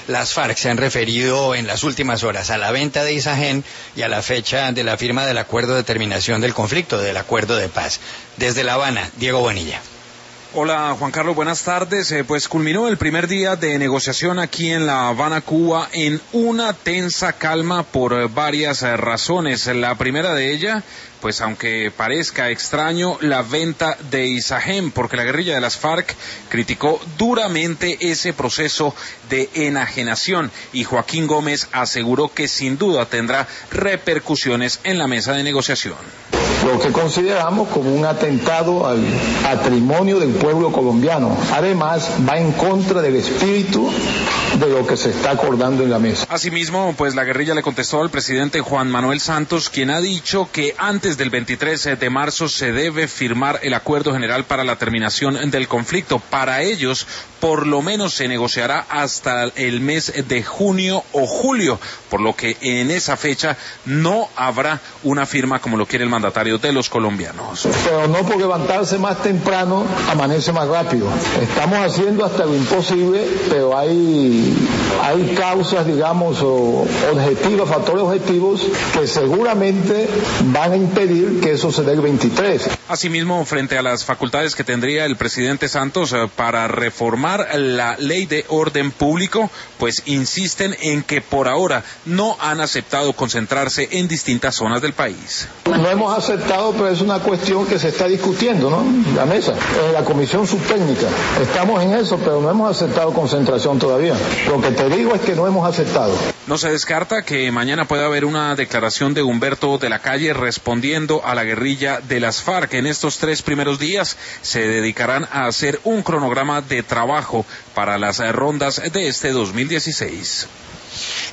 Las FARC se han referido en las últimas horas a la venta de Isagen y a la fecha de la firma del acuerdo de terminación del conflicto, del acuerdo de paz. Desde La Habana, Diego Bonilla. Hola Juan Carlos, buenas tardes. Pues culminó el primer día de negociación aquí en La Habana, Cuba, en una tensa calma por varias razones. La primera de ellas, pues aunque parezca extraño, la venta de Isagen, porque la guerrilla de las FARC criticó duramente ese proceso de enajenación y Joaquín Gómez aseguró que sin duda tendrá repercusiones en la mesa de negociación. Lo que consideramos como un atentado al patrimonio del pueblo colombiano. Además, va en contra del espíritu de lo que se está acordando en la mesa. Asimismo, pues la guerrilla le contestó al presidente Juan Manuel Santos, quien ha dicho que antes del 23 de marzo se debe firmar el acuerdo general para la terminación del conflicto. Para ellos, por lo menos se negociará hasta el mes de junio o julio, por lo que en esa fecha no habrá una firma como lo quiere el mandatario de los colombianos. Pero no por levantarse más temprano amanece más rápido. Estamos haciendo hasta lo imposible, pero hay causas, digamos, objetivas, factores objetivos que seguramente van a impedir que eso se dé el 23. Asimismo, frente a las facultades que tendría el presidente Santos para reformar la ley de orden público, pues insisten en que por ahora no han aceptado concentrarse en distintas zonas del país. No hemos aceptado, pero es una cuestión que se está discutiendo, ¿no? La mesa, en la comisión subtécnica. Estamos en eso, pero no hemos aceptado concentración todavía. Lo que te digo es que no hemos aceptado. No se descarta que mañana pueda haber una declaración de Humberto de la Calle respondiendo a la guerrilla de las FARC. En estos 3 primeros días se dedicarán a hacer un cronograma de trabajo para las rondas de este 2016.